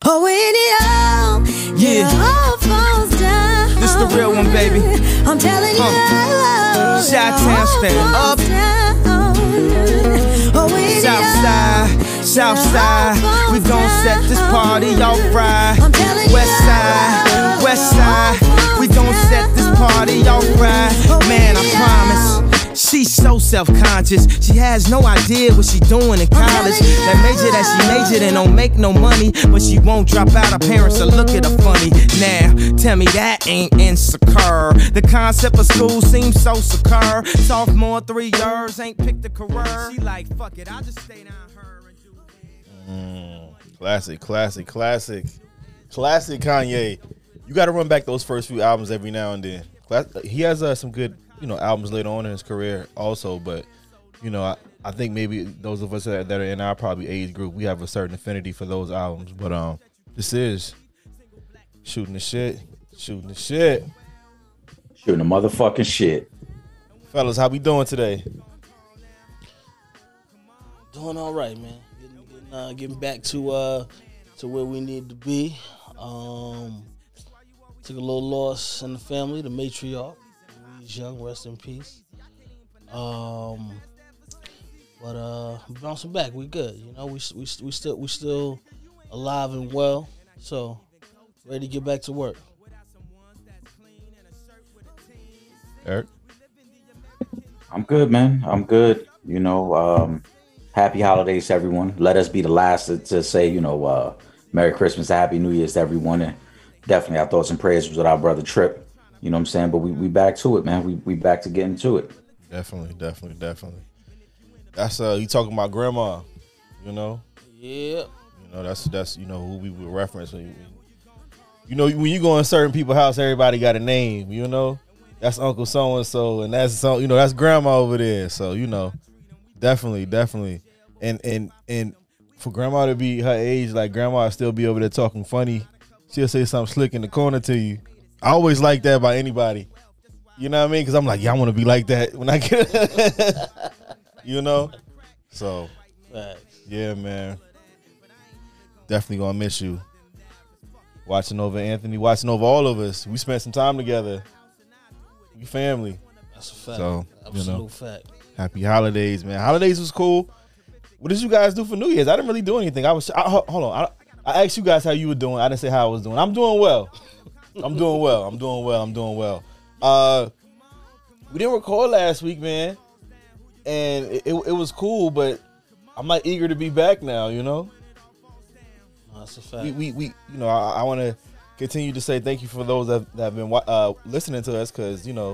Oh, when it all, Yeah. it all falls down. This the real one, baby. I'm telling you, Chi-Town stand up. Oh, when it Southside, Southside, we gon' set this party off right. I'm telling you, West side, we gon' set this party off right. Man, I promise. She's so self-conscious. She has no idea what she doing in college. That major that she majored in don't make no money, but she won't drop out. Her parents will look at her funny. Now, tell me that ain't insecure. The concept of school seems so secure. Sophomore 3 years, ain't picked a career. She like, fuck it, I'll just stay down her and do it. Classic Kanye. You got to run back those first few albums every now and then. He has some good, albums later on in his career also, but I think maybe those of us that are in our probably age group, we have a certain affinity for those albums. But this is shooting the shit. Shooting the motherfucking shit. Fellas, how we doing today? Doing all right, man. Getting back to where we need to be. Took a little loss in the family, the matriarch, Louise Young, rest in peace. But bouncing back, we good. We still alive and well, so ready to get back to work. Eric? I'm good, man. I'm good. Happy holidays to everyone. Let us be the last to say, Merry Christmas, Happy New Year's to everyone. And definitely our thoughts and prayers was with our brother Trip. You know what I'm saying? But we back to it, man. We back to getting to it. Definitely. That's you talking about grandma, Yeah. That's who we would reference. When you go in certain people's house, everybody got a name, That's Uncle so and so, and that's that's grandma over there. So, definitely. And for grandma to be her age, like grandma still be over there talking funny. She'll say something slick in the corner to you. I always like that by anybody. You know what I mean? Because I'm like, I want to be like that when I get So, Facts. Yeah, man. Definitely going to miss you. Watching over Anthony, watching over all of us. We spent some time together. We family. That's a fact. So, Absolute fact. Happy holidays, man. Holidays was cool. What did you guys do for New Year's? I didn't really do anything. Hold on. I asked you guys how you were doing. I didn't say how I was doing. I'm doing well. I'm doing well. We didn't record last week, man. And it was cool, but I'm like eager to be back now, That's a fact. I want to continue to say thank you for those that have been listening to us, because, it's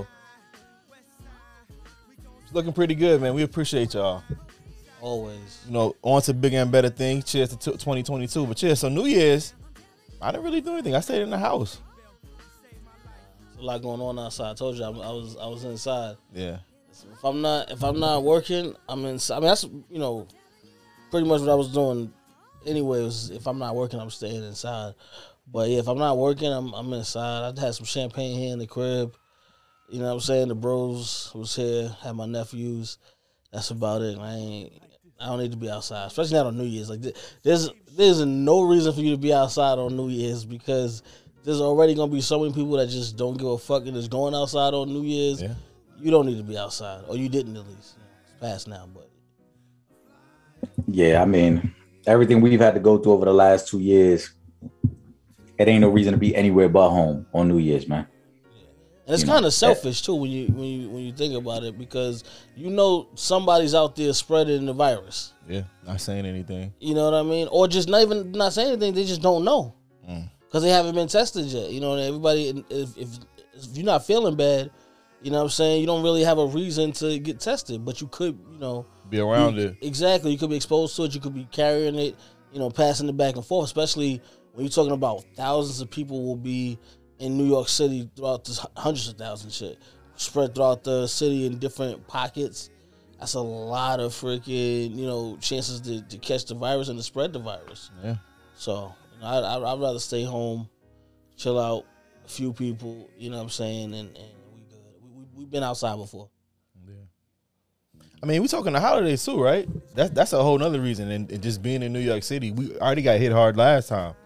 looking pretty good, man. We appreciate y'all. Always. On to bigger and better things. Cheers to 2022. But cheers. So New Year's, I didn't really do anything. I stayed in the house. There's a lot going on outside. I told you I was inside. Yeah. If I'm not working, I'm inside. I mean, that's pretty much what I was doing. Anyways, if I'm not working, I'm staying inside. But yeah, if I'm not working, I'm inside. I had some champagne here in the crib. You know what I'm saying? The bros was here. Had my nephews. That's about it. I don't need to be outside, especially not on New Year's. Like there's no reason for you to be outside on New Year's, because there's already gonna be so many people that just don't give a fuck and is going outside on New Year's. Yeah. You don't need to be outside, or you didn't at least. It's past now, but yeah, I mean, everything we've had to go through over the last 2 years, it ain't no reason to be anywhere but home on New Year's, man. And it's kind of selfish too when you think about it, because somebody's out there spreading the virus. Yeah, not saying anything. You know what I mean? Or just not saying anything. They just don't know because they haven't been tested yet. Everybody, if you're not feeling bad, you know what I'm saying, you don't really have a reason to get tested, but you could, be around it. Exactly. You could be exposed to it. You could be carrying it, passing it back and forth, especially when you're talking about thousands of people will be in New York City throughout the hundreds of thousands shit spread throughout the city in different pockets. That's a lot of freaking, chances to catch the virus and to spread the virus. Yeah. So I'd rather stay home, chill out, a few people, you know what I'm saying, and we good. We've been outside before. Yeah. I mean, we talking the holidays too, right? That's a whole nother reason. And just being in New York City, we already got hit hard last time.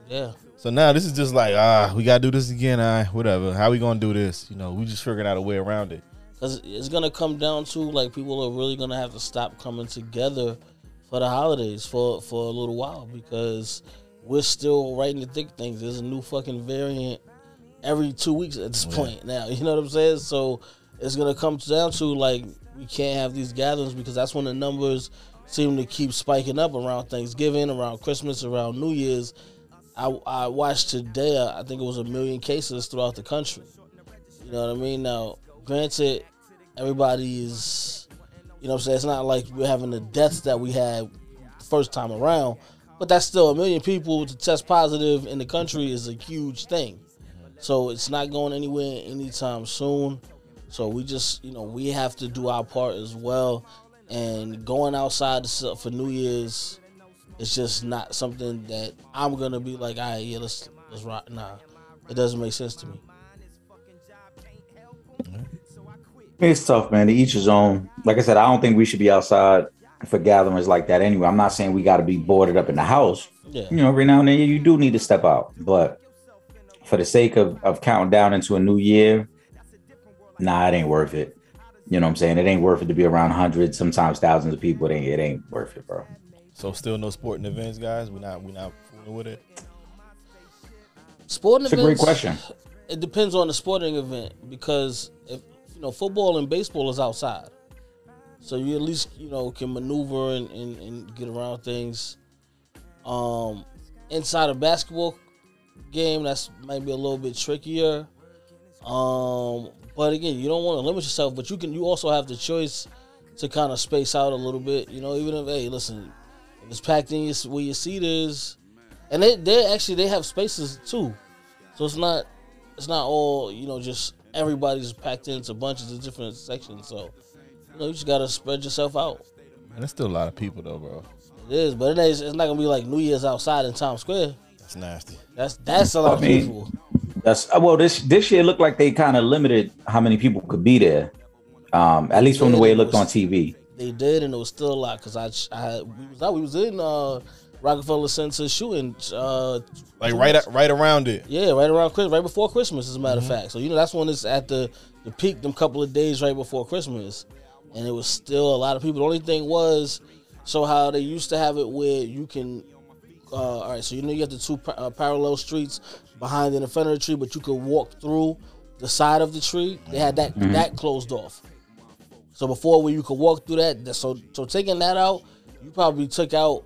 Yeah. So now this is just like, we gotta do this again. Whatever. How we gonna do this? You know, we just figuring out a way around it. Because it's going to come down to, like, people are really going to have to stop coming together for the holidays for a little while, because we're still right in the thick of things. There's a new fucking variant every 2 weeks at this point now. You know what I'm saying? So it's going to come down to, like, we can't have these gatherings, because that's when the numbers seem to keep spiking up around Thanksgiving, around Christmas, around New Year's. I watched today, I think it was 1 million cases throughout the country. You know what I mean? Now, granted, everybody is, you know what I'm saying, it's not like we're having the deaths that we had the first time around, but that's still 1 million people to test positive in the country is a huge thing. So it's not going anywhere anytime soon. So we just, you know, we have to do our part as well. And going outside for New Year's is just not something that I'm going to be like, all right, yeah, let's rock. Nah, it doesn't make sense to me. It's tough, man. To each his own. Like I said, I don't think we should be outside for gatherings like that anyway. I'm not saying we got to be boarded up in the house. Yeah. You know, every now and then you do need to step out. But for the sake of counting down into a new year, nah, it ain't worth it. You know what I'm saying? It ain't worth it to be around hundreds, sometimes thousands of people. It ain't worth it, bro. So still no sporting events, guys? We're not fooling with it? Sporting It's a events, great question. It depends on the sporting event, because if, you know, football and baseball is outside, so you at least, you know, can maneuver and get around things. Inside a basketball game, that's might be a little bit trickier. But again, you don't want to limit yourself, but you also have the choice to kind of space out a little bit. You know, even if, hey, listen, if it's packed in where your seat is, and they have spaces too, so it's not all, you know, just everybody's packed into bunches of different sections. So, you know, you just gotta spread yourself out. Man, there's still a lot of people though, bro. It is, but it's not gonna be like New Year's outside in Times Square. That's nasty. That's a lot of people. That's well, this year looked like they kind of limited how many people could be there. At least from the way it looked on TV. They did, and it was still a lot, because we was in Rockefeller Center shooting, Like right around it. yeah, right around Christmas, right before Christmas, as a matter of fact. So, you know, that's when it's at the peak, them couple of days right before Christmas, and it was still a lot of people. The only thing was, so how they used to have it where you can, all right, so you know you have the two parallel streets behind and in front of the tree, but you could walk through the side of the tree. They had that closed off. So before, where you could walk through that, so taking that out, you probably took out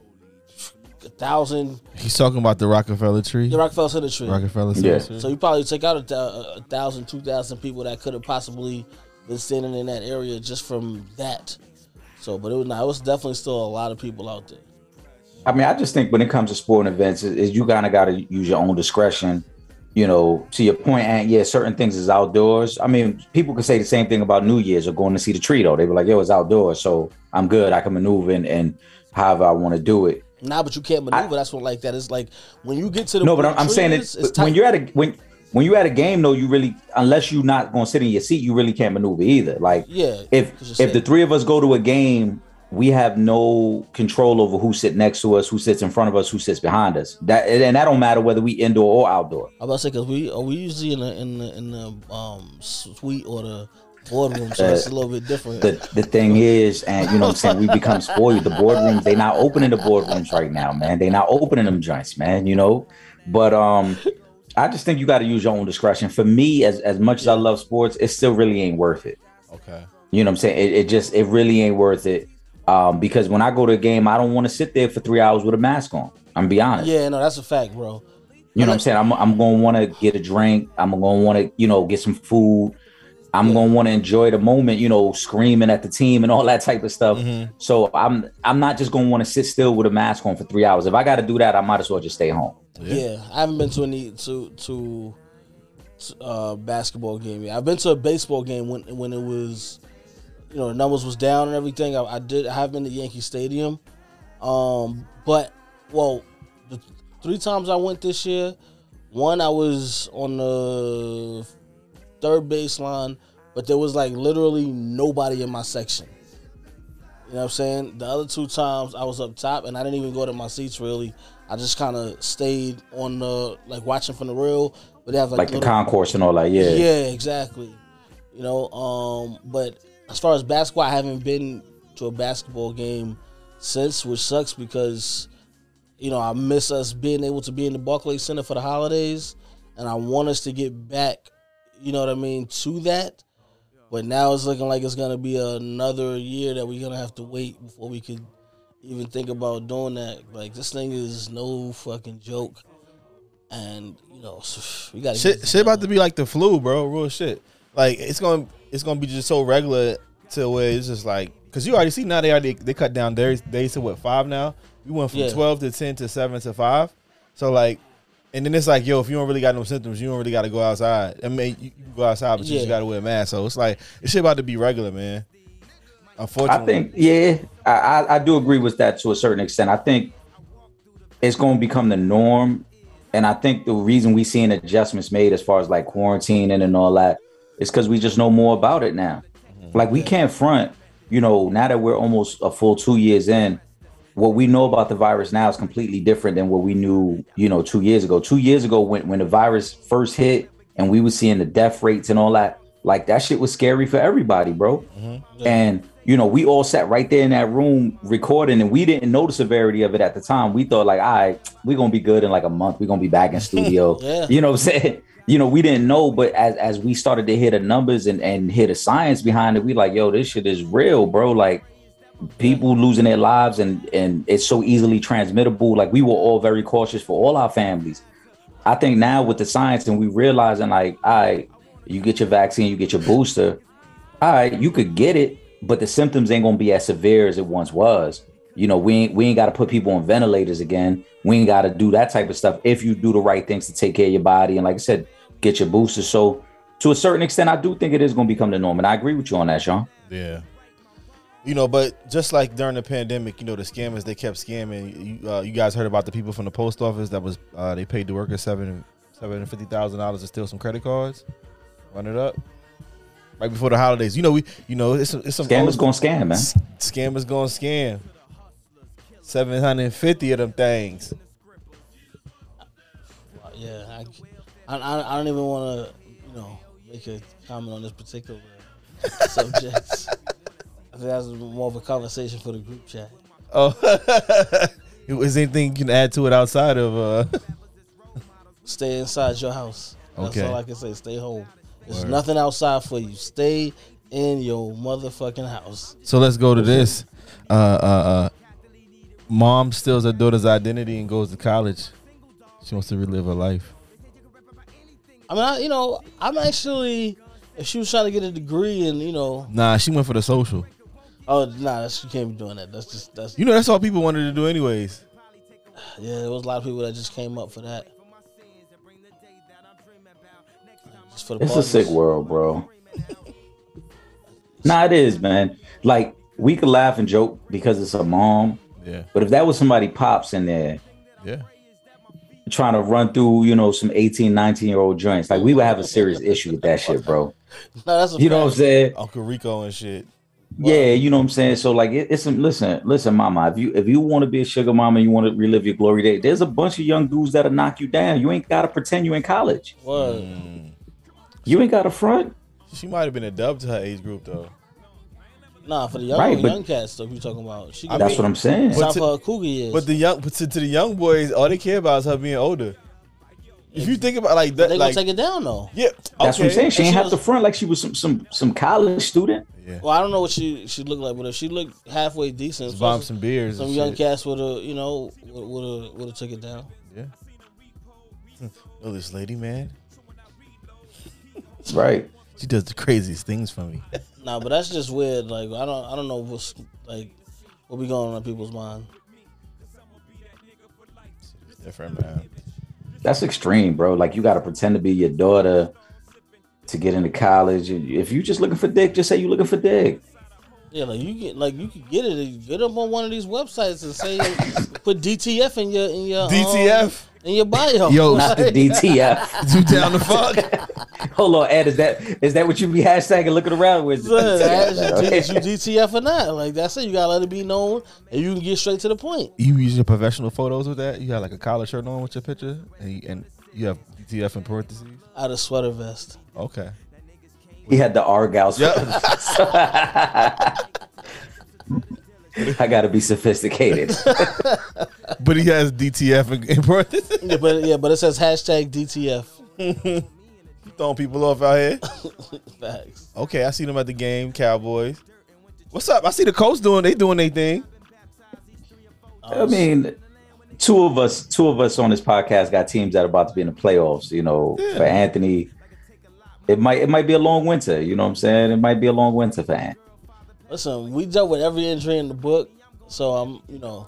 1,000. He's talking about the Rockefeller tree. The Rockefeller Center tree. Rockefeller Center. Yeah. Tree. So you probably took out 1,000, 2,000 people that could have possibly been standing in that area just from that. So, but it was definitely still a lot of people out there. I mean, I just think when it comes to sporting events, is you kind of got to use your own discretion. You know, to your point, and yeah, certain things is outdoors. I mean, people could say the same thing about New Year's or going to see the tree, though. They were like, yo, it's outdoors, so I'm good. I can maneuver and however I want to do it. Nah, but you can't maneuver. That's what like that. It's like when you get to the No, but I'm saying it's it tight. when you're at a game, though, you really, unless you're not going to sit in your seat, you really can't maneuver either. Like, Yeah, if the three of us go to a game, we have no control over who sits next to us, who sits in front of us, who sits behind us. That don't matter whether we indoor or outdoor. I'm about to say, because we usually in the suite or the boardroom, so it's a little bit different. The thing is, and you know what I'm saying, we become spoiled. The boardrooms, they not opening the boardrooms right now, man. They not opening them joints, man, you know. But I just think you got to use your own discretion. For me, as much as I love sports, it still really ain't worth it. Okay. You know what I'm saying? It really ain't worth it. Because when I go to a game, I don't want to sit there for 3 hours with a mask on. I'm be honest. Yeah, no, that's a fact, bro. You know what I'm saying? I'm going to want to get a drink. I'm going to want to, you know, get some food. I'm going to want to enjoy the moment, you know, screaming at the team and all that type of stuff. Mm-hmm. So I'm not just going to want to sit still with a mask on for 3 hours. If I got to do that, I might as well just stay home. Yeah, I haven't been to any basketball game yet. I've been to a baseball game when it was, you know, the numbers was down and everything. I have been to Yankee Stadium. But the 3 times I went this year, one I was on the third baseline, but there was like literally nobody in my section. You know what I'm saying? The other 2 times I was up top, and I didn't even go to my seats really. I just kind of stayed on the like watching from the real, but they have like the concourse and all that. Yeah, yeah, exactly. You know, but as far as basketball, I haven't been to a basketball game since, which sucks because, you know, I miss us being able to be in the Barclays Center for the holidays, and I want us to get back, you know what I mean, to that. But now it's looking like it's going to be another year that we're going to have to wait before we could even think about doing that. Like, this thing is no fucking joke. And, you know, we got to shit about to be like the flu, bro. Real shit. Like, it's gonna be just so regular to where it's just like, because you already see now they cut down days to what, 5 now? We went from 12 to 10 to 7 to 5. So, like, and then it's like, yo, if you don't really got no symptoms, you don't really got to go outside. I mean, you can go outside, but you just got to wear a mask. So it's like, it's shit about to be regular, man. Unfortunately. I think, I do agree with that to a certain extent. I think it's going to become the norm. And I think the reason we seeing adjustments made as far as like quarantining and all that is because we just know more about it now. Mm-hmm. Like, we can't front, you know, now that we're almost a full 2 years in, what we know about the virus now is completely different than what we knew, you know, 2 years ago. 2 years ago, when the virus first hit and we were seeing the death rates and all that, like, that shit was scary for everybody, bro. Mm-hmm. Yeah. And, you know, we all sat right there in that room recording, and we didn't know the severity of it at the time. We thought, like, all right, we're going to be good in like a month. We're going to be back in studio. Yeah. You know what I'm saying? You know, we didn't know, but as we started to hear the numbers and hear the science behind it, we like, yo, this shit is real, bro. Like, people losing their lives and it's so easily transmittable. Like, we were all very cautious for all our families. I think now with the science and we realizing, like, all right, you get your vaccine, you get your booster, all right, you could get it, but the symptoms ain't gonna be as severe as it once was. You know, we ain't got to put people on ventilators again. We ain't got to do that type of stuff if you do the right things to take care of your body and, like I said, get your booster. So to a certain extent, I do think it is gonna become the norm, and I agree with you on that, Sean. Yeah. You know, but just like during the pandemic, you know, the scammers, they kept scamming. You guys heard about the people from the post office that was they paid the workers $750,000 to steal some credit cards, run it up right before the holidays. You know, it's some scammers gonna scam, man. Scammers gonna scam. 750 of them things. Yeah, I don't even want to, you know, make a comment on this particular subject. I think that's more of a conversation for the group chat. Oh, is anything you can add to it outside of? Stay inside your house. That's okay. all I can say. Stay home. There's nothing outside for you. Stay in your motherfucking house. So let's go to this. Mom steals her daughter's identity and goes to college. She wants to relive her life. I mean, I'm actually, if she was trying to get a degree and, you know. Nah, she went for the social. Oh, nah, she can't be doing that. That's. You know, that's all people wanted to do anyways. Yeah, there was a lot of people that just came up for that. Just for the it's parties. A sick world, bro. Nah, it is, man. Like, we could laugh and joke because it's a mom. Yeah. But if that was somebody pops in there. Yeah. Trying to run through, you know, some 18, 19-year-old joints, like, we would have a serious issue with that shit, bro. No, that's you know what I'm saying? Uncle Rico and shit. Yeah, you know what I'm saying? So, like, it's some, listen, mama, if you want to be a sugar mama and you want to relive your glory day, there's a bunch of young dudes that'll knock you down. You ain't got to pretend you in college. What? You ain't got to front. She might have been a dub to her age group, though. Nah, for the young cats stuff you talking about. That's what I'm saying. It's not for her cougar years. But to the young boys, all they care about is her being older. If you think about like that, they like, gonna take it down though. Yeah, that's what I'm saying. She ain't have to front like she was some college student. Yeah. Well, I don't know what she looked like, but if she looked halfway decent, bomb some beers, some young cats would have took it down. Yeah. Oh, this lady, man. Right. She does the craziest things for me. Nah, but that's just weird. Like, I don't know what's like what be going on in people's mind. It's different, man. That's extreme, bro. Like, you got to pretend to be your daughter to get into college. If you just looking for dick, just say you looking for dick. Yeah, you could get it. Get up on one of these websites and say put DTF in your DTF. in your bio. Yo, Not the DTF. You down the fuck? Hold on, Ed. Is that what you be hashtagging looking around with? Is you DTF or not? Like that's it. You gotta let it be known, and you can get straight to the point. You use your professional photos with that? You got like a collar shirt on with your picture, and you have DTF in parentheses. Out of sweater vest. Okay. He had the Argyle. I gotta be sophisticated. But he has DTF in parentheses. But it says hashtag DTF. Throwing people off out here. Facts. Okay, I see them at the game, Cowboys. What's up? I see the Colts doing their thing. I mean, two of us on this podcast got teams that are about to be in the playoffs. You know, for Anthony, it might be a long winter. You know what I'm saying? It might be a long winter for Ant. Listen, we dealt with every injury in the book, so I'm,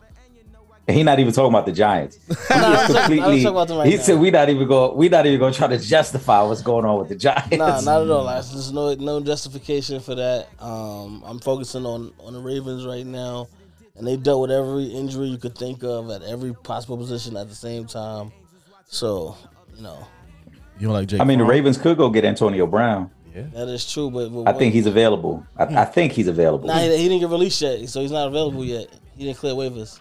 And he not even talking about the Giants. I'm talking about them right He now. said we not even gonna try to justify what's going on with the Giants. Nah, not at all. There's no justification for that. I'm focusing on the Ravens right now, and they dealt with every injury you could think of at every possible position at the same time. So, You don't like Jake? I mean, the Fromm? Ravens could go get Antonio Brown. that is true, but I think he's available. I think he's available. Nah, he didn't get released yet, so he's not available yet. He didn't clear waivers.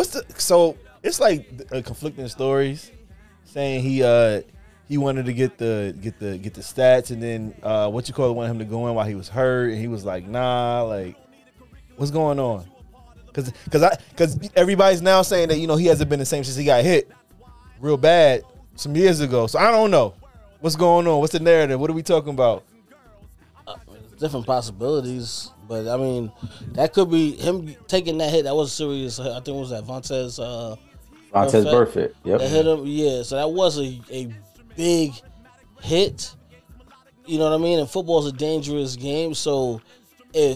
So it's like conflicting stories, saying he wanted to get the stats, and then wanted him to go in while he was hurt, and he was like, nah, like what's going on? Because everybody's now saying that he hasn't been the same since he got hit real bad some years ago. So I don't know what's going on. What's the narrative? What are we talking about? Different possibilities, but I mean, that could be him taking that hit. That was serious. I think it was that Vontaze Burfict. Yep. That hit him. Yeah, so that was a big hit. You know what I mean? And football is a dangerous game. So if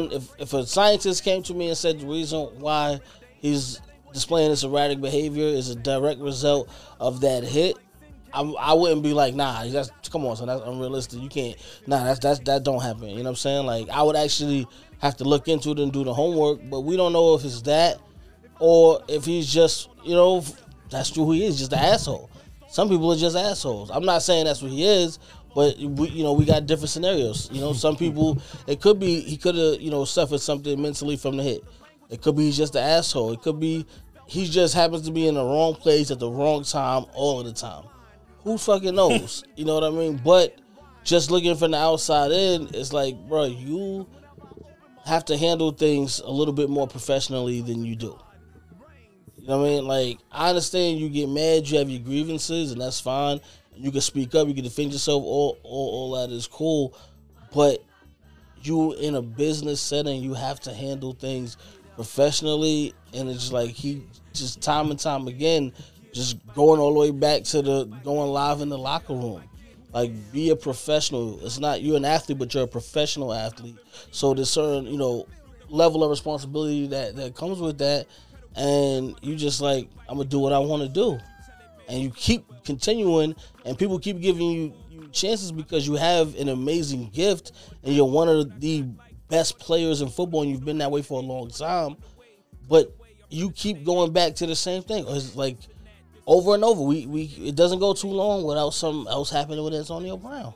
a scientist came to me and said the reason why he's displaying this erratic behavior is a direct result of that hit, I wouldn't be like, nah, come on, son, that's unrealistic. You can't, that don't happen. You know what I'm saying? Like, I would actually have to look into it and do the homework, but we don't know if it's that or if he's just, that's who he is, just an asshole. Some people are just assholes. I'm not saying that's what he is, but we got different scenarios. Some people, it could be he could have, suffered something mentally from the hit. It could be he's just an asshole. It could be he just happens to be in the wrong place at the wrong time all of the time. Who fucking knows? You know what I mean? But just looking from the outside in, it's like, bro, you have to handle things a little bit more professionally than you do. You know what I mean? Like, I understand you get mad, you have your grievances, and that's fine. You can speak up, you can defend yourself, all that is cool. But you in a business setting, you have to handle things professionally, and it's just like he just time and time again just going all the way back to going live in the locker room. Like, be a professional. It's not you're an athlete, but you're a professional athlete. So there's certain, level of responsibility that comes with that. And you just like, I'm going to do what I want to do. And you keep continuing, and people keep giving you chances because you have an amazing gift, and you're one of the best players in football, and you've been that way for a long time. But you keep going back to the same thing. It's like, over and over, it doesn't go too long without something else happening with Antonio Brown.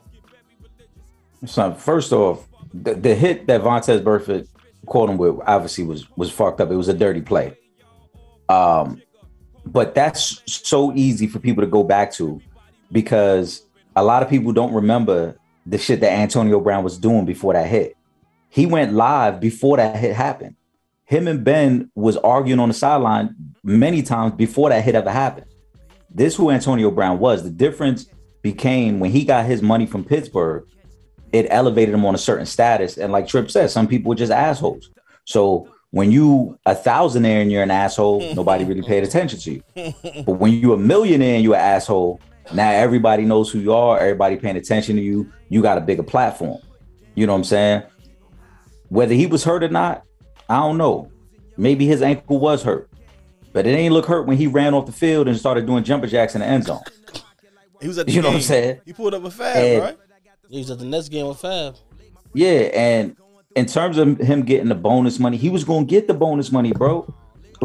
So first off, the hit that Vontaze Burfict caught him with obviously was fucked up. It was a dirty play. But that's so easy for people to go back to because a lot of people don't remember the shit that Antonio Brown was doing before that hit. He went live before that hit happened. Him and Ben was arguing on the sideline many times before that hit ever happened. This is who Antonio Brown was. The difference became when he got his money from Pittsburgh, it elevated him on a certain status. And like Tripp said, some people were just assholes. So when you a thousandaire and you're an asshole, nobody really paid attention to you. But when you a millionaire and you're an asshole, now everybody knows who you are. Everybody paying attention to you. You got a bigger platform. You know what I'm saying? Whether he was hurt or not, I don't know. Maybe his ankle was hurt. But it ain't look hurt when he ran off the field and started doing jumper jacks in the end zone. He was at the You know game. what I'm saying? He pulled up a Fab, And- right? He was at the next game with Fab. Yeah, and in terms of him getting the bonus money, he was going to get the bonus money, bro. Like,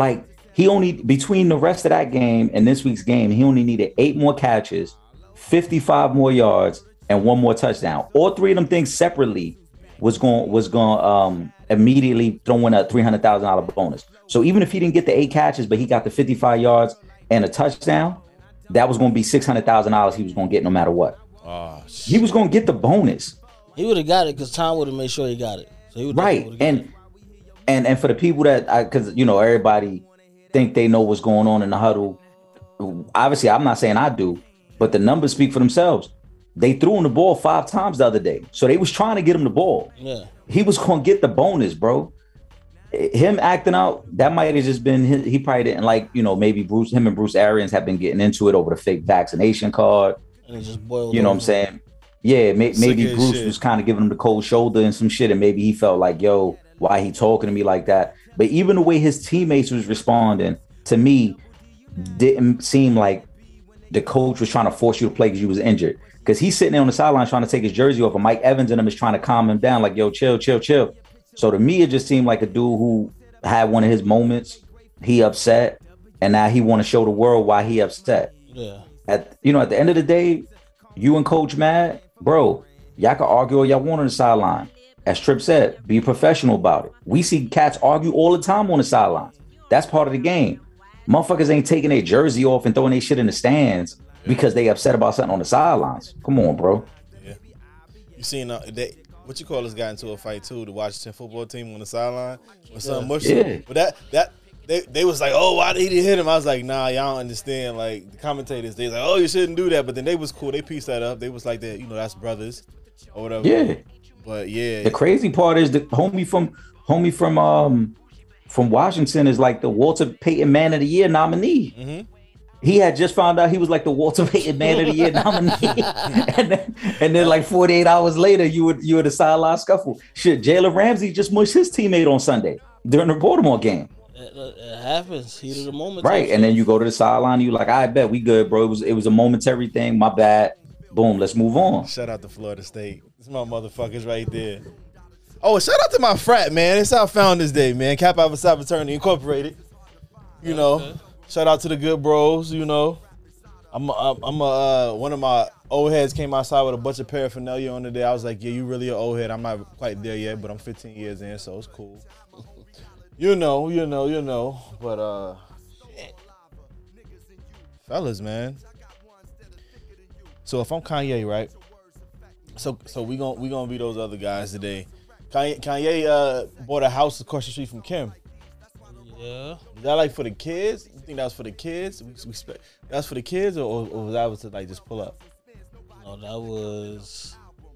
He only, between the rest of that game and this week's game, he only needed 8 more catches, 55 more yards, and 1 more touchdown. All 3 of them things separately was going immediately throw in a $300,000 bonus. So even if he didn't get the 8 catches, but he got the 55 yards and a touchdown, that was going to be $600,000 he was going to get no matter what. Oh, he was going to get the bonus. He would have got it because Tom would have made sure he got it. So he right. And for the people that, because you know everybody think they know what's going on in the huddle. Obviously, I'm not saying I do, but the numbers speak for themselves. They threw him the ball 5 times the other day, so they was trying to get him the ball. Yeah, he was going to get the bonus, bro. Him acting out, that might have just been he probably didn't like, you know, maybe him and Bruce Arians have been getting into it over the fake vaccination card. And it just boiled. You know what I'm saying? Yeah, maybe Bruce was kind of giving him the cold shoulder and some shit, and maybe he felt like, yo, why he talking to me like that? But even the way his teammates was responding, to me, didn't seem like the coach was trying to force you to play because you was injured. Because he's sitting there on the sideline trying to take his jersey off, and Mike Evans and him is trying to calm him down, like, yo, chill. So to me, it just seemed like a dude who had one of his moments. He upset, and now he want to show the world why he upset. Yeah. At the end of the day, you and Coach Mad, bro, y'all can argue all y'all want on the sideline. As Tripp said, be professional about it. We see cats argue all the time on the sidelines. That's part of the game. Motherfuckers ain't taking their jersey off and throwing their shit in the stands because they upset about something on the sidelines. Come on, bro. Yeah. You seen what you call this guy into a fight too? The Washington football team on the sideline with some mush. Yeah. But they was like, oh, why did he hit him? I was like, nah, y'all don't understand. Like the commentators, they was like, oh, you shouldn't do that. But then they was cool. They pieced that up. They was like that, you know, that's brothers or whatever. Yeah. But yeah. The crazy part is the homie from Washington is like the Walter Payton Man of the Year nominee. Mm-hmm. He had just found out he was like the Walter Payton Man of the Year nominee, and then like 48 hours later, you were the sideline scuffle. Shit, Jalen Ramsey just mushed his teammate on Sunday during the Baltimore game. It happens. Heat of the moment. Right, and then you go to the sideline, you like, I bet we good, bro. It was a momentary thing. My bad. Boom, let's move on. Shout out to Florida State. This is my motherfuckers right there. Oh, shout out to my frat, man. It's our Founders Day, man. Kappa Alpha Psi Fraternity Incorporated. You know. Okay. Shout out to the good bros, you know. One of my old heads came outside with a bunch of paraphernalia on the day. I was like, yeah, you really an old head. I'm not quite there yet, but I'm 15 years in, so it's cool. You know. But fellas, man. So if I'm Kanye, right? So we gonna be those other guys today. Kanye bought a house across the street from Kim. Yeah. Is that like for the kids? You think that was for the kids? That's for the kids, or was that to like just pull up? No, that was.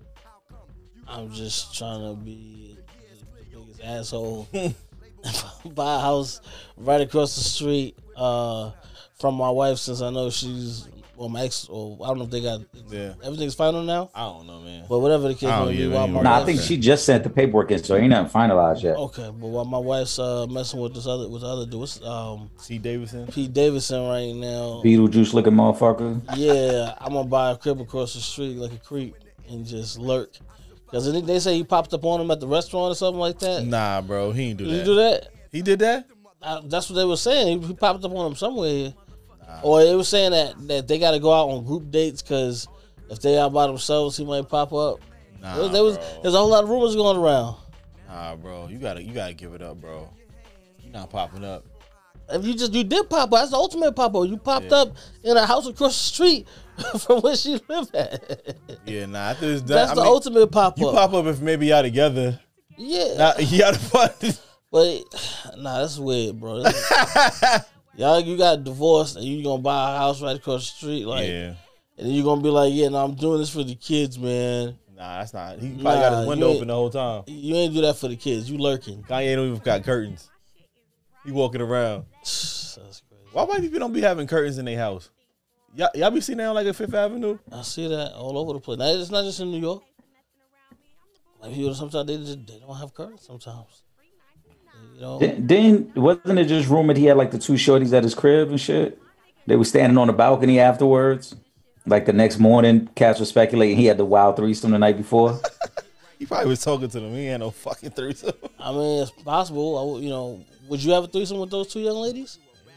I'm just trying to be the biggest asshole. Buy a house right across the street from my wife, since I know she's my ex. Or I don't know if they got. Yeah. Everything's final now. I don't know, man. But whatever the case may be, while my I think she just sent the paperwork in, so ain't nothing finalized yet. Okay, but while my wife's messing with the other dude, Pete Davidson. Pete Davidson right now. Beetlejuice looking motherfucker. Yeah, I'm gonna buy a crib across the street like a creep and just lurk. Cause they say he popped up on him at the restaurant or something like that. Nah, bro, he didn't do that. Did he do that? He did that? That's what they were saying. He popped up on him somewhere. Or they were saying that they got to go out on group dates because if they out by themselves, he might pop up. Nah, there's a whole lot of rumors going around. Nah, bro, you gotta give it up, bro. You're not popping up. If you did pop up, that's the ultimate pop up. You popped up in a house across the street from where she lived at. Yeah, nah, after it's done, that's the ultimate pop up. You pop up if maybe y'all together. Yeah, nah, y'all the fun. But nah, that's weird, bro. Y'all, you got divorced and you gonna buy a house right across the street, like, yeah. And then you gonna be like, yeah, no, I'm doing this for the kids, man. Nah, that's not. He probably got his window open the whole time. You ain't do that for the kids. You lurking. Kanye don't even got curtains. He walking around. That's crazy. Why white people don't be having curtains in their house? Y'all be seeing that on like a Fifth Avenue? I see that all over the place. Now, it's not just in New York. Like people, sometimes they don't have curtains. Sometimes. You know? Wasn't it just rumored he had like the 2 shorties at his crib and shit? They were standing on the balcony afterwards. Like the next morning, cats were speculating he had the wild threesome the night before. He probably was talking to them. He had no fucking threesome. I mean, it's possible. Would you have a threesome with those 2 young ladies?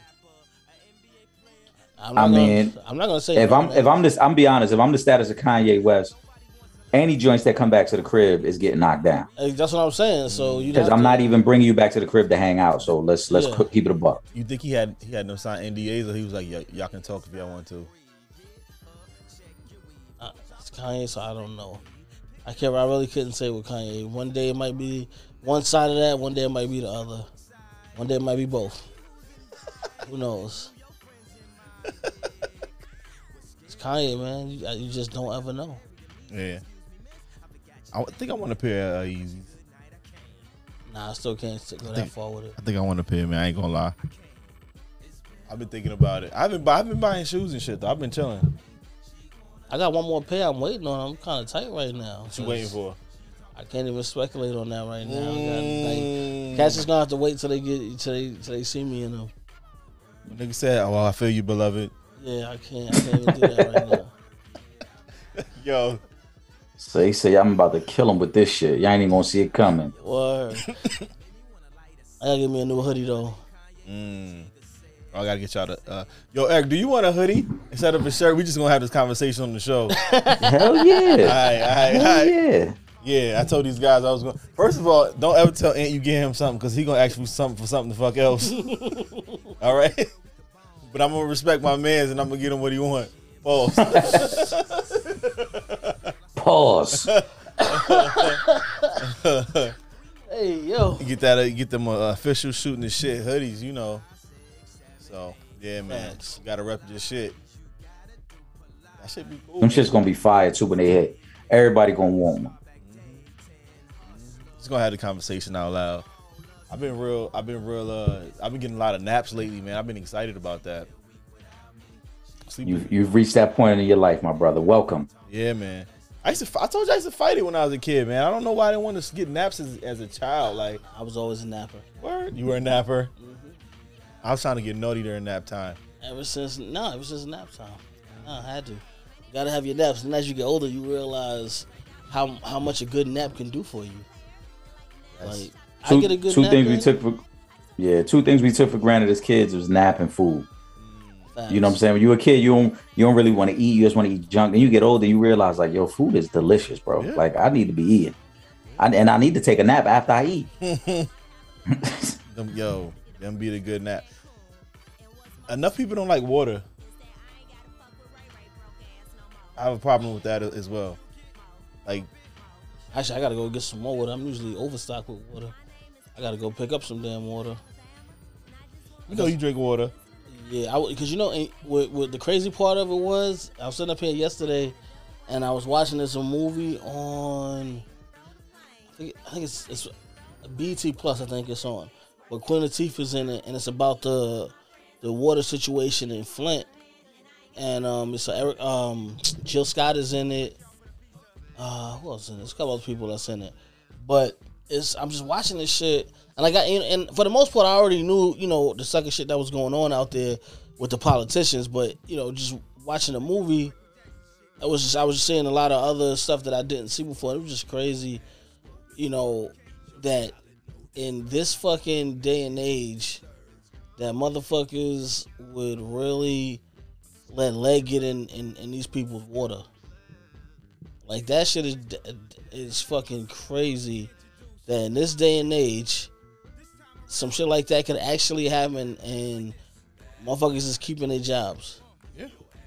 I'm I not mean, gonna, I'm not gonna say if no, I'm man. if I'm this, I'm be honest. If I'm the status of Kanye West, any joints that come back to the crib is getting knocked down. That's what I'm saying. So you Because I'm not even bringing you back to the crib to hang out. So let's Yeah. keep it a buck. You think he had no signed NDAs, or he was like, y'all can talk if y'all want to? It's Kanye, so I don't know. I really couldn't say with Kanye. One day it might be one side of that. One day it might be the other. One day it might be both. Who knows? It's Kanye, man. You just don't ever know. Yeah. I think I want a pair of Yeezys. Nah, I still can't go that far with it. I think I want a pair, man. I ain't gonna lie. I've been thinking about it. I've been buying shoes and shit though. I've been chilling. I got one more pair I'm waiting on. I'm kind of tight right now. What you waiting for? I can't even speculate on that right now. Cats just gonna have to wait till they see me in them. Nigga said, "Oh, I feel you, beloved." Yeah, I can't even do that right now. Yo, So he say I'm about to kill him with this shit. Y'all ain't even gonna see it coming. Word. I gotta get me a new hoodie though. I gotta get y'all to. Yo, Eric, do you want a hoodie instead of a shirt? We just gonna have this conversation on the show. Hell yeah. Hell yeah. Yeah, I told these guys I was going. First of all, don't ever tell Ant you get him something because he gonna ask you something for something the fuck else. All right, but I'm gonna respect my man's and I'm gonna get him what he want. Pause. Pause. Hey yo. Get them official shooting the shit hoodies, you know. So yeah, man, Thanks. you gotta rep your shit. That should be cool. Them shit's gonna be fire too when they hit. Everybody gonna want one. Just gonna have the conversation out loud. I've been getting a lot of naps lately, man. I've been excited about that. You've reached that point in your life, my brother. Welcome. Yeah, man. I told you I used to fight it when I was a kid, man. I don't know why I didn't want to get naps as a child. Like, I was always a napper. word? You were a napper? I was trying to get naughty during nap time. Ever since nap time. No, I had to. You gotta have your naps, and as you get older, you realize how much a good nap can do for you. Like, I get a good nap. Two things we took for granted as kids was nap and food. Facts. You know what I'm saying? When you were a kid, you don't really want to eat. You just want to eat junk. And you get older, you realize like, yo, food is delicious, bro. Yeah. Like I need to be eating, and I need to take a nap after I eat. Them be the good nap. Enough people don't like water. I have a problem with that as well. Like, Actually, I gotta go get some more water. I'm usually overstocked with water. I gotta go pick up some damn water. you know, you drink water. Yeah, because what the crazy part of it was, I was sitting up here yesterday, and I was watching this movie on, I think it's BT Plus. I think it's on, but Queen Latifah's in it, and it's about the water situation in Flint, and it's Jill Scott is in it. Who else is in it? There's a couple other people that's in it, but I'm just watching this shit. And and for the most part, I already knew, the sucker shit that was going on out there with the politicians. But just watching the movie, I was just seeing a lot of other stuff that I didn't see before. It was just crazy, that in this fucking day and age, that motherfuckers would really let lead get in these people's water. Like that shit is fucking crazy. That in this day and age, some shit like that could actually happen, and motherfuckers is keeping their jobs. Yeah.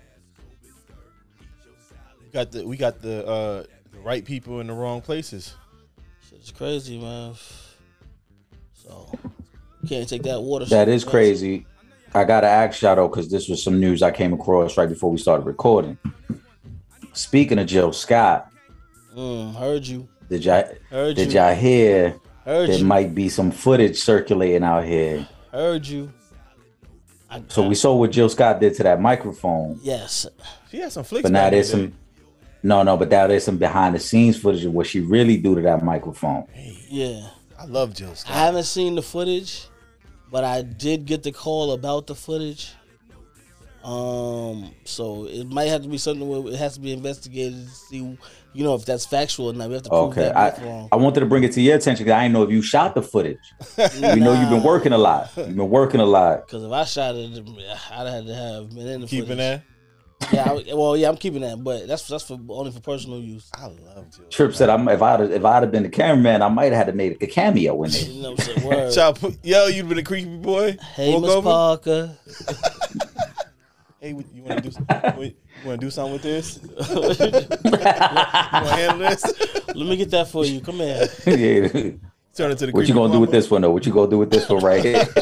We got the right people in the wrong places. Shit's crazy, man. So can't take that water. That shit is for crazy. I gotta ask y'all though, because this was some news I came across right before we started recording. Speaking of Jill Scott, heard you. did y'all hear Heard there you. might be some footage circulating out here? Heard you. So we saw what Jill Scott did to that microphone, Yes. She had some flicks. but now back there's in the some but now there's some behind the scenes footage of what she really do to that microphone. Yeah. day. I love Jill I Scott. haven't seen the footage, but I did get the call about the footage. So it might have to be something where it has to be investigated to see, if that's factual or not. We have to prove Okay, that wrong. I wanted to bring it to your attention because I didn't know if you shot the footage. We know you've been working a lot. You've been working a lot. Because if I shot it, I'd have to have been in the Keeping footage. that. Yeah, I'm keeping that, but that's for only for personal use. I love Jill. Trip said, if I'd have been the cameraman, I might have had to make a cameo in there. You know what I'm saying? Word. Yo, you been a creepy boy. Hey, Walk Miss over. Parker. Hey, you want to do something with this? You want to handle this? Let me get that for you. Come here. Yeah. Turn it to the. What you gonna do with this one though? What you gonna do with this one right here?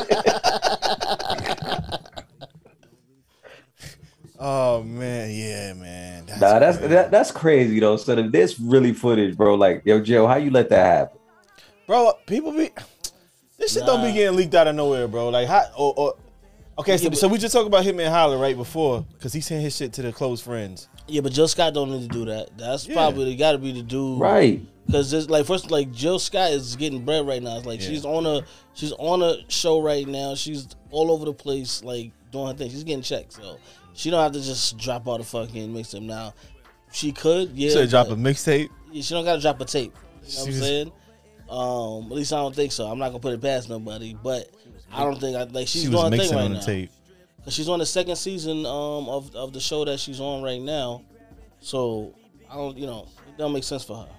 Oh man, yeah, man. That's crazy though. So this really footage, bro. Like, yo, Joe, how you let that happen? Bro, people be this shit don't be getting leaked out of nowhere, bro. Like how okay, so we just talked about Hitman Holler right before because he sent his shit to the close friends. Yeah, but Jill Scott don't need to do that. That's probably got to be the dude, Right. Because just like first, like Jill Scott is getting bread right now. It's like she's on a show right now. She's all over the place, like doing her thing. She's getting checks, so she don't have to just drop all the fucking mixtape now. She could, yeah. Should drop a mixtape. Yeah, she don't got to drop a tape. You know what I'm She's- saying? At least I don't think so. I'm not gonna put it past nobody, but I don't think she's She doing was her thing mixing right on the now. tape. She's on the second season of the show that she's on right now, so I don't, it don't make sense for her.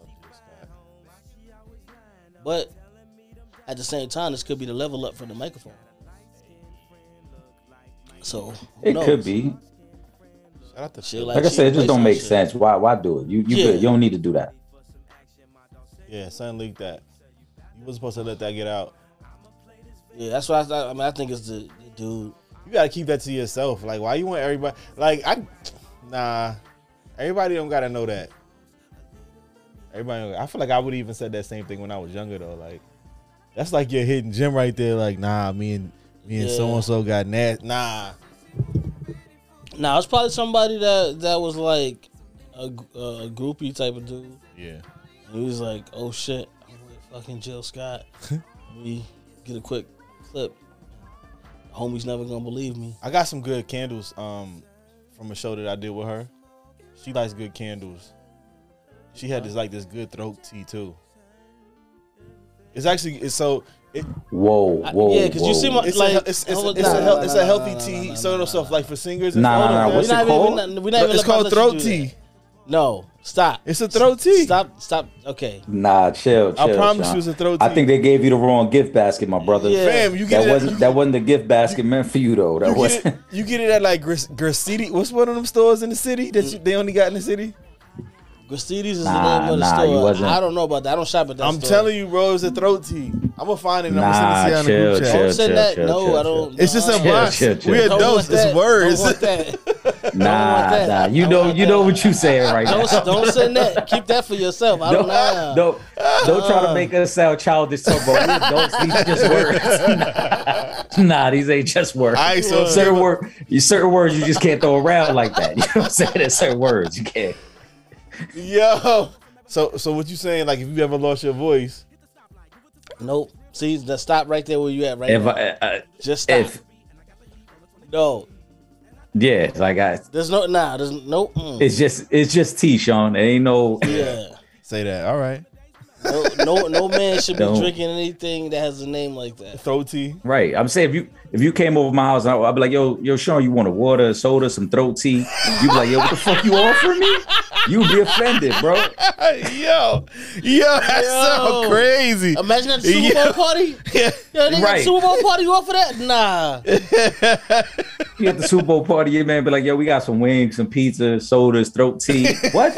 But at the same time, this could be the level up for the microphone. So who It knows? could be. Shout out to Shit Like I she said, it just plays don't on make shit. sense. Why do it? You Yeah. good. You don't need to do that. Yeah, son leaked that. You wasn't supposed to let that get out. Yeah, that's what I think it's the dude. You gotta keep that to yourself. Like, why you want everybody? Like, everybody don't gotta know that. I feel like I would even said that same thing when I was younger though. Like, that's like your hidden gem right there. Like, nah, me and so and so got nah. Now it's probably somebody that was like a groupie type of dude. Yeah. And he was like, "Oh shit, I'm with fucking Jill Scott. We get a quick clip. Homie's never gonna believe me." I got some good candles from a show that I did with her. She likes good candles. She had this good throat tea too. It's Whoa. Yeah, because you see my it's like a healthy tea sort of stuff like for singers. And Nah. stuff. What's it called? We're not even It's called throat tea. No, stop. It's a throat tea. Stop. Okay. Nah, chill. I promise Sean. you it's a throat I tea. think they gave you the wrong gift basket, my brother. Yeah. Fam, you get That wasn't the gift basket meant for you though. That was you get it at like Graciti. What's one of them stores in the city that they only got in the city? Graciti's is Nah, the name of the nah, you store. wasn't. I don't know about that. I don't shop at that I'm store. telling you, bro, it's a throat tea. I'm gonna find it and I'm gonna send it to you on the group chat. Don't send that. No, I don't. It's just a Chill, box. chill. We Don't adults. want that. It's words. Don't want that. Nah. You know what you saying right now. Don't send that. Keep that for yourself. I don't know. Don't try to make us sound childish. Talk about we adults. These are just words. Nah, these ain't just words. All right, so certain words you just can't throw around like that. You know what I'm saying? There's certain words you can't. Yo. So what you saying? Like if you ever lost your voice? Nope. See, just stop right there where you at right If now. Just stop. No. Yeah, like There's no. Nah. There's no. it's just tea, Sean. It ain't no. Yeah. Say that. All right. No man should be Don't. drinking anything that has a name like that. Throat tea. Right. I'm saying if you came over my house, I'd be like, yo, Sean, you want a water, a soda, some throat tea? You'd be like, yo, what the fuck you offering me? You'd be offended, bro. Yo, that's so crazy. Imagine at the Super Bowl party. Yo, they got Right. the Super Bowl party. You offer that? Nah. You at the Super Bowl party, your man be like, yo, we got some wings, some pizza, sodas, throat tea. What?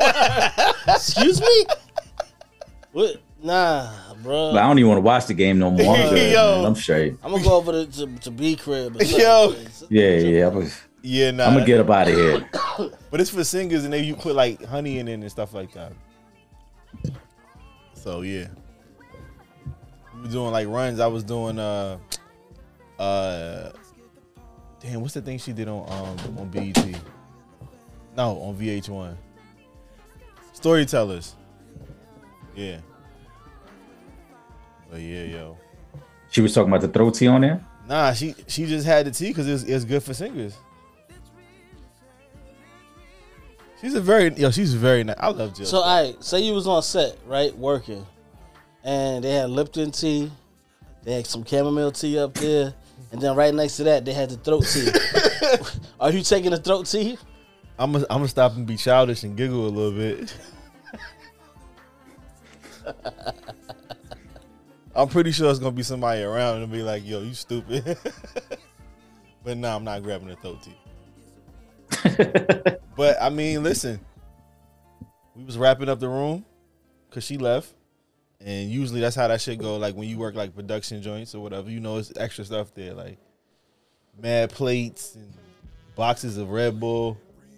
Excuse me. What? Nah, bro. Like, I don't even want to watch the game no more. I'm good, Yo. man. I'm straight. I'm gonna go over to B crib. Or something. Yo. Yeah. Yeah, nah. I'm gonna get up out of here. But it's for singers, and then you put like honey in it and stuff like that. So yeah, we were doing like runs. I was doing damn, what's the thing she did on BET? No, on VH1. Storytellers. Yeah. But yeah, yo. She was talking about the throat tea on there. Nah, she just had the tea because it's good for singers. She's very nice. I love Jill. So, all right, say you was on set, right, working, and they had Lipton tea, they had some chamomile tea up there, and then right next to that, they had the throat tea. Are you taking the throat tea? I'm gonna stop and be childish and giggle a little bit. I'm pretty sure it's gonna be somebody around and be like, "Yo, you stupid." But no, I'm not grabbing the throat tea. But I mean, listen, we was wrapping up the room because she left, and usually that's how that shit go. Like when you work like production joints or whatever, you know, it's extra stuff there, like mad plates and boxes of Red Bull.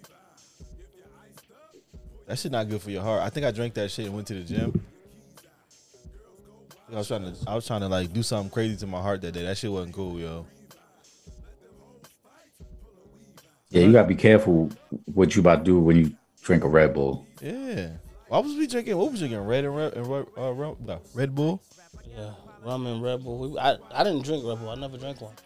That shit not good for your heart. I think I drank that shit and went to the gym. I was trying to like do something crazy to my heart that day. That shit wasn't cool, yo. Yeah, you gotta be careful what you about to do when you drink a Red Bull. Yeah. Why was we drinking? What was we drinking? Red Bull? Yeah, rum and Red Bull. I didn't drink Red Bull. I never drank one.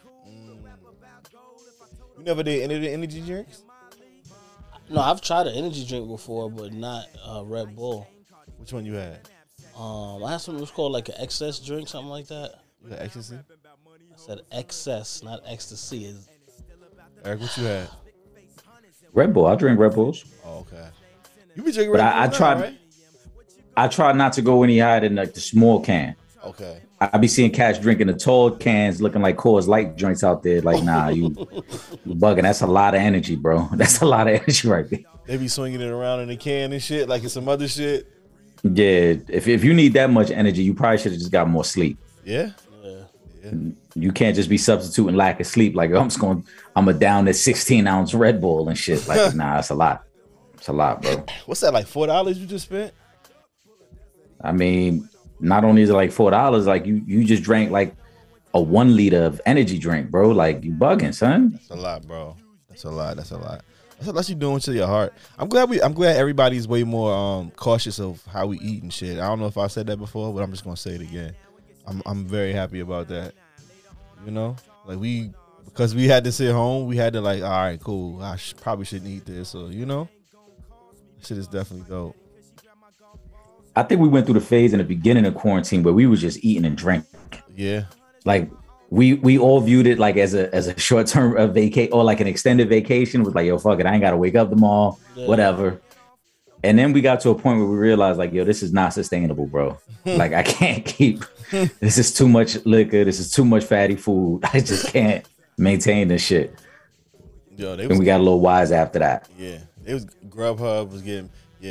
You never did any of the energy drinks? No, I've tried an energy drink before, but not Red Bull. Which one you had? I had something that was called like an excess drink, something like that. You had ecstasy? I said excess, not ecstasy. Eric, what you had? Red Bull. I drink Red Bulls. Oh, okay. You be drinking But Red Bull I now, tried. right? I try not to go any higher than like the small can. Okay. I be seeing cats drinking the tall cans, looking like Coors Light joints out there. Like, nah, you bugging. That's a lot of energy, bro. That's a lot of energy right there. They be swinging it around in a can and shit like it's some other shit. Yeah, if you need that much energy, you probably should have just got more sleep. Yeah. You can't just be substituting lack of sleep. Like I'm gonna down this 16-ounce Red Bull and shit. Like, nah, it's a lot. It's a lot, bro. What's that, like $4 you just spent? I mean, not only is it like $4, like you just drank like a 1 liter of energy drink, bro. Like you bugging, son. That's a lot, bro. That's a lot. That's a lot you doing to your heart. I'm glad everybody's way more cautious of how we eat and shit. I don't know if I said that before, but I'm just gonna say it again. I'm very happy about that. You know, like because we had to sit home, we had to like, all right, cool. I probably shouldn't eat this, so you know, shit is definitely dope. I think we went through the phase in the beginning of quarantine where we were just eating and drinking. Yeah, like we all viewed it like as a short term vacation or like an extended vacation. It was like, yo, fuck it, I ain't gotta wake up tomorrow, whatever. And then we got to a point where we realized, like, yo, this is not sustainable, bro. Like, I can't keep. This is too much liquor. This is too much fatty food. I just can't maintain this shit. Yo, and we got a little wise after that. Yeah, it was Grubhub was getting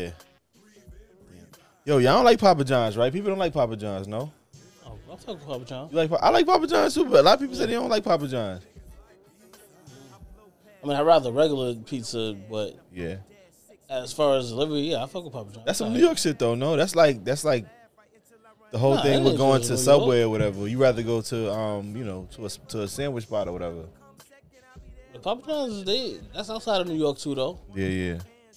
Yo, y'all don't like Papa John's, right? People don't like Papa John's, no? Oh, I fuck with Papa John's. I like Papa John's too, but a lot of people say they don't like Papa John's. I mean, I'd rather regular pizza, but yeah. As far as delivery, yeah, I fuck with Papa John's. That's some New York shit though, no? That's like the whole thing with going to Subway or whatever. You rather go to to a sandwich spot or whatever. The Papa John's, that's outside of New York too, though. Yeah.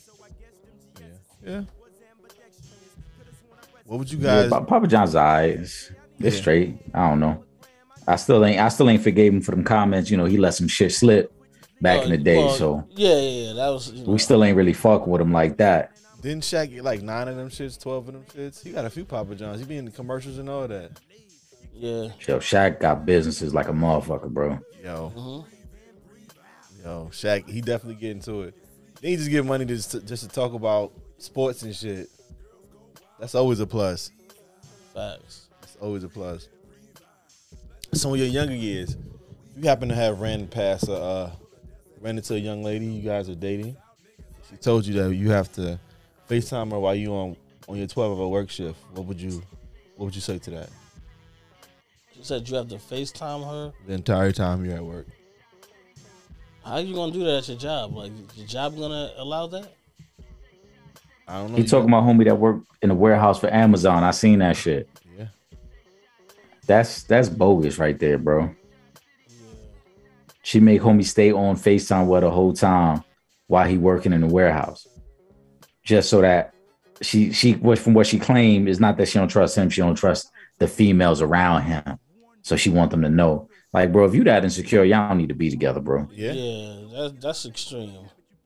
What would you guys? Yeah, Papa John's eyes, it's straight. I don't know. I still ain't forgave him for them comments. You know, he let some shit slip back in the day. So yeah, that was. We still ain't really fuck with him like that. Didn't Shaq get like 9 of them shits, 12 of them shits? He got a few Papa John's. He be in the commercials and all that. Yeah. Yo, Shaq got businesses like a motherfucker, bro. Yo, Shaq, he definitely get into it. Then he just get money just to talk about sports and shit. That's always a plus. Facts. It's always a plus. So in your younger years, if you happen to have ran into a young lady you guys are dating, she told you that you have to FaceTime her while you on your 12-hour work shift, what would you say to that? She said you have to FaceTime her the entire time you're at work. How are you gonna do that at your job? Like, your job gonna allow that? I don't know. He talking about homie that worked in the warehouse for Amazon. I seen that shit. Yeah. That's bogus right there, bro. Yeah. She make homie stay on FaceTime with her the whole time while he working in the warehouse. Just so that she from what she claimed is not that she don't trust him, she don't trust the females around him. So she want them to know. Like, bro, if you that insecure, y'all don't need to be together, bro. Yeah, that's extreme.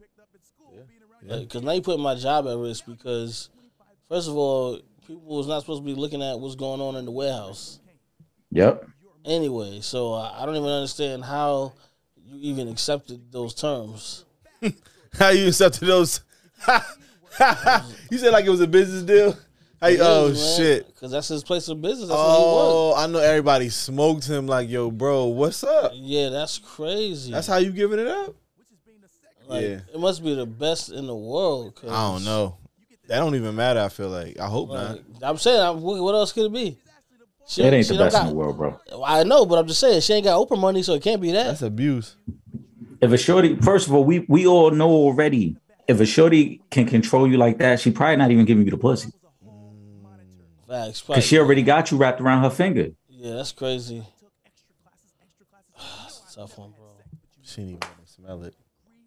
Because now you putting my job at risk because, first of all, people was not supposed to be looking at what's going on in the warehouse. Yep. Anyway, so I don't even understand how you even accepted those terms. How you accepted those? You said like it was a business deal. Shit. Because that's his place of business. That's where he worked. I know everybody smoked him like, yo, bro, what's up? Yeah, that's crazy. That's how you giving it up? Like, yeah. It must be the best in the world. I don't know. That don't even matter, I feel like. I hope not. I'm saying, what else could it be? It ain't the best in the world, bro. I know, but I'm just saying, she ain't got Oprah money, so it can't be that. That's abuse. If a shorty, first of all, we all know already, if a shorty can control you like that, she probably not even giving you the pussy. Facts. Because she already got you wrapped around her finger. Yeah, that's crazy. That's a tough one, bro. She didn't even want to smell it.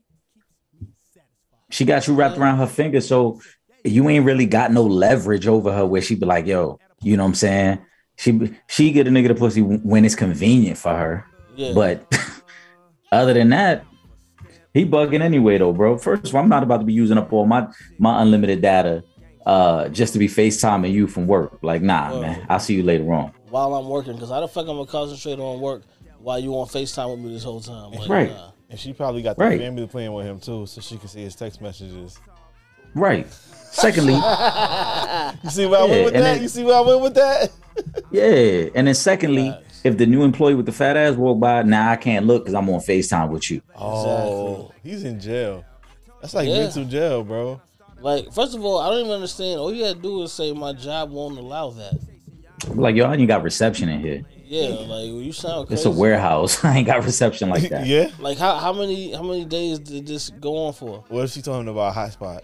She got you wrapped around her finger, so you ain't really got no leverage over her where she be like, yo, you know what I'm saying? She get a nigga the pussy when it's convenient for her. Yeah. But other than that, he bugging anyway though, bro. First of all, I'm not about to be using up all my unlimited data just to be FaceTiming you from work. Like, nah, man. I'll see you later on. While I'm working, because how the fuck I'm gonna concentrate on work while you on FaceTime with me this whole time? Like, right. Nah. And she probably got the family playing with him too, so she can see his text messages. Right. Secondly, you see where I went with that? Then, you see where I went with that? Yeah. And then secondly, if the new employee with the fat ass walk by, now I can't look because I'm on FaceTime with you. Oh, exactly. He's in jail. That's like mental jail, bro. Like, first of all, I don't even understand. All you gotta do is say my job won't allow that. Like, yo, I ain't got reception in here. Yeah, like you sound crazy. It's a warehouse. I ain't got reception like that. Yeah. Like how many days did this go on for? What if she talking about hotspot?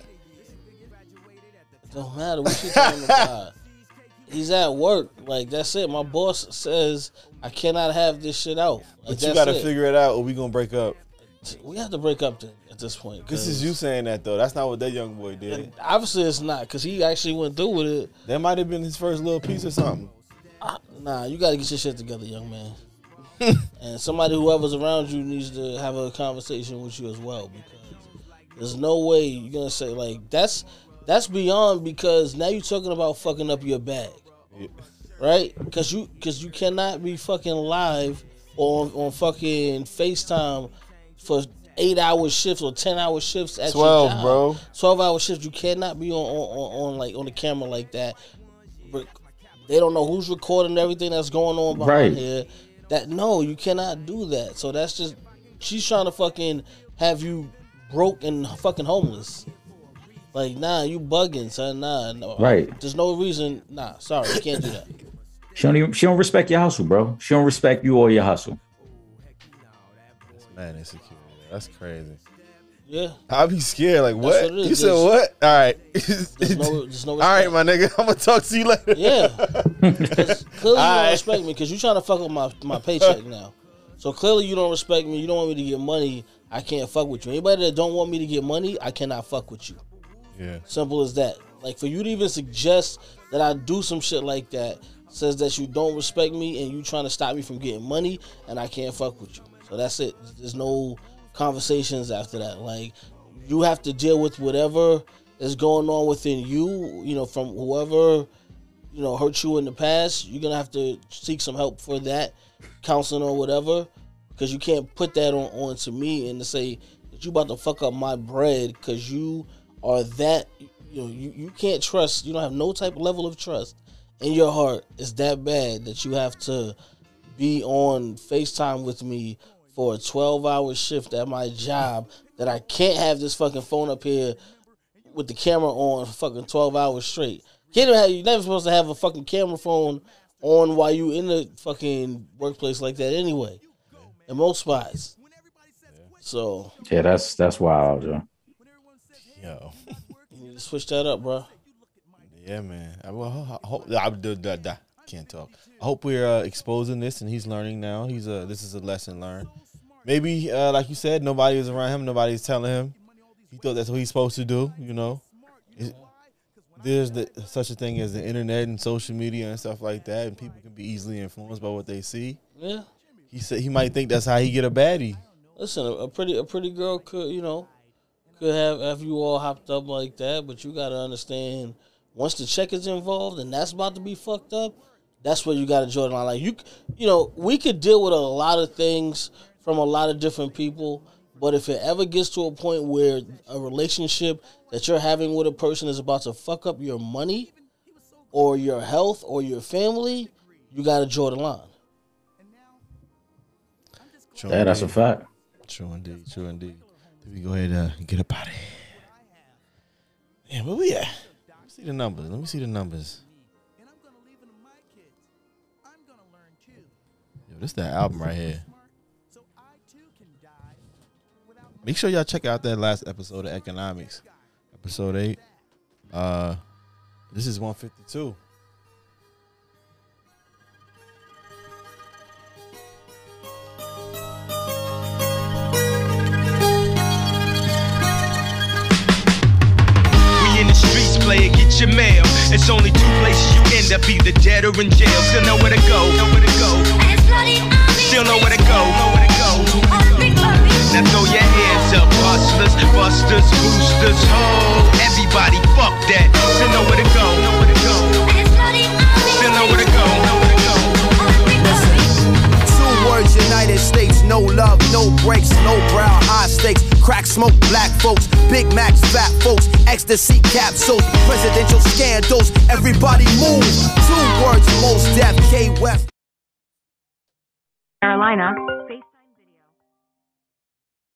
It don't matter what she talking about. He's at work. Like, that's it. My boss says I cannot have this shit out. Like, but you got to figure it out, or we gonna break up. We have to break up at this point. This is you saying that though. That's not what that young boy did. Obviously, it's not because he actually went through with it. That might have been his first little piece or something. Nah, you got to get your shit together, young man. And somebody, whoever's around you, needs to have a conversation with you as well, because there's no way you're gonna say like that's beyond, because now you're talking about fucking up your bag, right? Because you cannot be fucking live on fucking FaceTime for 8-hour shifts or 10-hour shifts at 12, your job. bro. 12-hour shifts. You cannot be on like on the camera like that. But they don't know who's recording everything that's going on behind here. No, you cannot do that. So that's just, she's trying to fucking have you broke and fucking homeless. Like, nah, you bugging, son. Nah, no. Right. There's no reason. Nah, sorry, you can't do that. She don't respect your hustle, bro. She don't respect you or your hustle. That's mad insecure. That's crazy. Yeah. I'll be scared. Like, what? What You said what? All right. There's no all right, my nigga. I'm gonna talk to you later. Yeah. Clearly you don't respect me because you're trying to fuck up my paycheck now. So clearly you don't respect me. You don't want me to get money. I can't fuck with you. Anybody that don't want me to get money, I cannot fuck with you. Yeah. Simple as that. Like, for you to even suggest that I do some shit like that says that you don't respect me and you trying to stop me from getting money, and I can't fuck with you. So that's it. There's no conversations after that. Like, you have to deal with whatever is going on within you, you know, from whoever, you know, hurt you in the past. You're gonna have to seek some help for that, counseling or whatever, because you can't put that on to me and to say that you about to fuck up my bread because you are that, you know, you can't trust. You don't have no type of level of trust in your heart. It's that bad that you have to be on FaceTime with me for a 12-hour shift at my job, that I can't have this fucking phone up here with the camera on for fucking 12 hours straight. You're never supposed to have a fucking camera phone on while you in the fucking workplace like that anyway, in most spots. So yeah, that's wild, Joe. Yo. You need to switch that up, bro. Yeah, man. I hope can't talk. I hope we're exposing this and he's learning now. This is a lesson learned. Maybe, like you said, nobody was around him. Nobody's telling him. He thought that's what he's supposed to do, you know. There's such a thing as the internet and social media and stuff like that, and people can be easily influenced by what they see. Yeah. He said he might think that's how he get a baddie. Listen, a pretty girl could could have you all hopped up like that, but you got to understand, once the check is involved and that's about to be fucked up, that's where you got to draw the line. Like, you know, we could deal with a lot of things from a lot of different people, but if it ever gets to a point where a relationship that you're having with a person is about to fuck up your money or your health or your family, you got to draw the line. True Yeah, that's a indeed. fact. True indeed. True indeed. Let me go ahead and get up out of here. Man, where we at? Let me see the numbers. Let me see the numbers. Yo, this is that album right here. Make sure y'all check out that last episode of Economics. Episode 8. This is 152. We in the streets, player, get your mail. It's only two places you end up, either dead or in jail. Still know where to go, Still know where to go, Now throw your hands up, hustlers, busters, boosters, ho. Everybody, fuck that. Still know where to go, Still know where to go. Two words, United States, no love, no breaks, no brow, high stakes, crack smoke, black folks, Big Macs, fat folks, ecstasy capsules, presidential scandals, everybody move. Two words, most deaf, K West. Carolina.